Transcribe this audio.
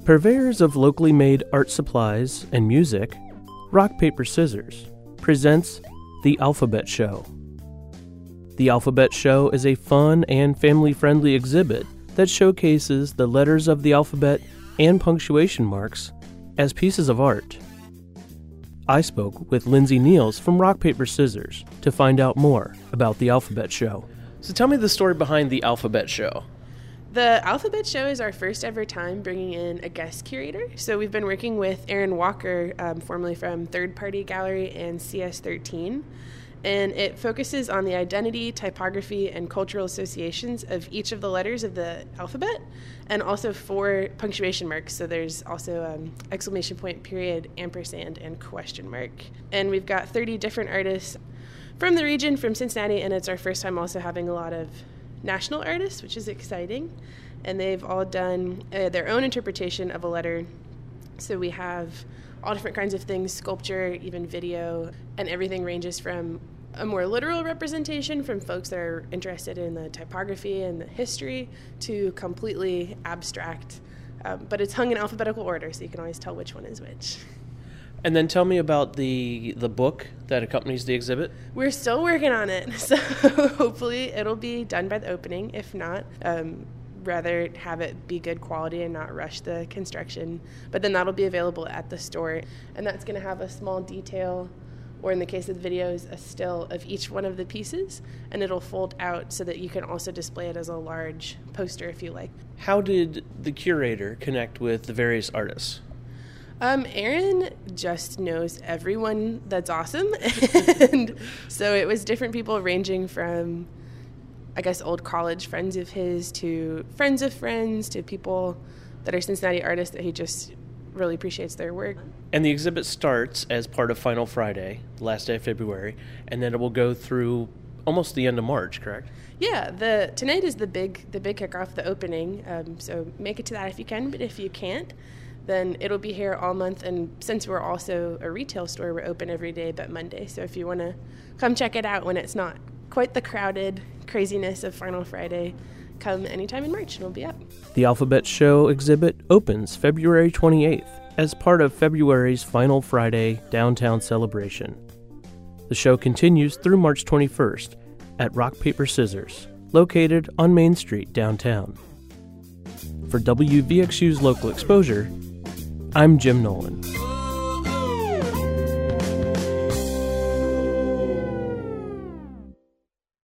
Purveyors of locally made art supplies and music, Rock, Paper, Scissors presents The Alphabet Show. The Alphabet Show is a fun and family-friendly exhibit that showcases the letters of the alphabet and punctuation marks as pieces of art. I spoke with Lindsay Niels from Rock, Paper, Scissors to find out more about the Alphabet Show. So tell me the story behind the Alphabet Show. The Alphabet Show is our first ever time bringing in a guest curator. So we've been working with Aaron Walker, formerly from Third Party Gallery and CS13. And it focuses on the identity, typography, and cultural associations of each of the letters of the alphabet, and also 4 punctuation marks. So there's also exclamation point, period, ampersand, and question mark. And we've got 30 different artists from the region, from Cincinnati, and it's our first time also having a lot of national artists, which is exciting. And they've all done their own interpretation of a letter. So we have all different kinds of things, sculpture, even video, and everything ranges from a more literal representation from folks that are interested in the typography and the history to completely abstract. But it's hung in alphabetical order, so you can always tell which one is which. And then tell me about the book that accompanies the exhibit. We're still working on it, so hopefully it'll be done by the opening. If not, rather have it be good quality and not rush the construction. But then that'll be available at the store, and that's going to have a small detail, or in the case of the videos, a still of each one of the pieces, and it'll fold out so that you can also display it as a large poster if you like. How did the curator connect with the various artists? Aaron just knows everyone that's awesome, and so it was different people ranging from, I guess, old college friends of his to friends of friends to people that are Cincinnati artists that he just really appreciates their work. And the exhibit starts as part of Final Friday, last day of February, and then it will go through almost the end of March, correct? Yeah, tonight is the big kickoff, the opening, so make it to that if you can, but if you can't, then it'll be here all month. And since we're also a retail store, we're open every day but Monday. So if you want to come check it out when it's not quite the crowded craziness of Final Friday, come anytime in March and it'll be up. The Alphabet Show exhibit opens February 28th as part of February's Final Friday downtown celebration. The show continues through March 21st at Rock, Paper, Scissors, located on Main Street downtown. For WVXU's Local Exposure, I'm Jim Nolan.